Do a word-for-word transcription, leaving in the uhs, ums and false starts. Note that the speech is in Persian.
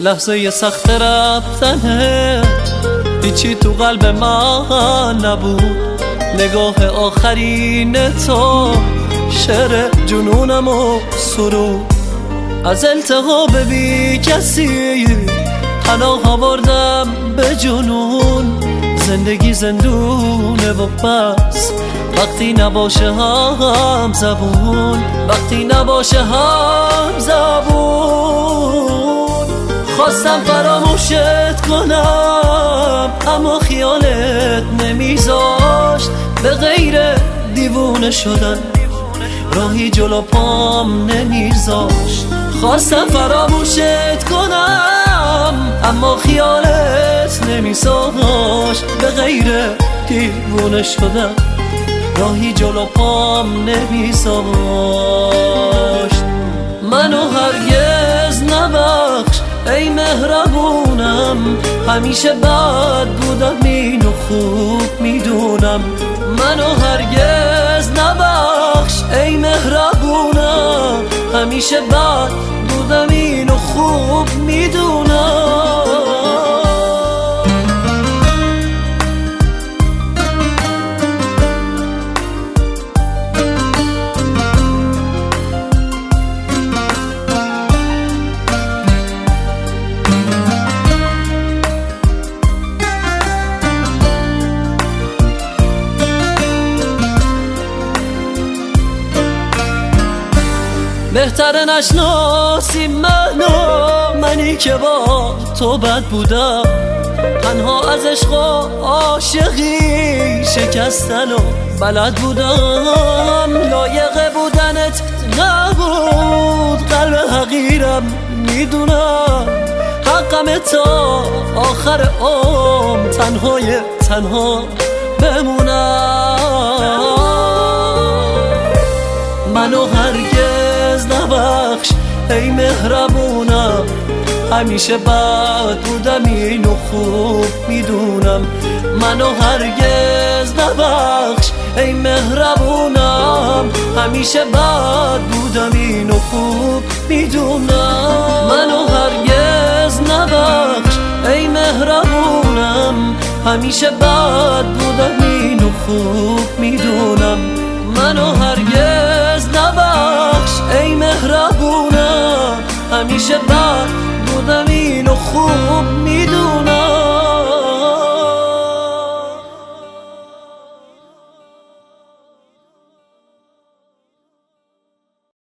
لحظه سخت رفتنت هیچی تو قلب من نبود. نگاه آخرین تو شعر جنونمو سرود. از التهاب بی کسی پناه آوردم به جنون. زندگی زندونه و بس وقتی نباشه هم زبون، وقتی نباشه هم زبون. خواستم فراموشت کنم اما خیالت نمیذاشت. به غیر دیوونه شدن راهی جلو پام نمیذاشت. خواستم فراموشت کنم اما خیالت نمیذاشت. به غیر دیوونه شدن راهی جلو پام نمیذاشت. منو هرگز نبخش ای مهربونم، همیشه بد بودم اینو خوب میدونم. منو هرگز نبخش ای مهربونم، همیشه بد بودم اینو خوب میدونم. بهتره نشناسی منو، منی که با تو بد بودم. تنها از عشق و عاشقی شکستن و بلد بودم. لایق بودنت نبود قلب حقیرم میدونم. حقم تا آخر عمر تنهای تنها بمونم. منو هرگز نبخش ای مهربونم، همیشه بد بودم اینو خوب میدونم. منو هرگز نبخش ای مهربونم، همیشه بد بودم اینو خوب میدونم. منو هرگز نبخش ای مهربونم، همیشه بد بودم اینو خوب میدونم. منو هرگز نبخش ای مهربونم، همیشه بد بودم اینو خوب می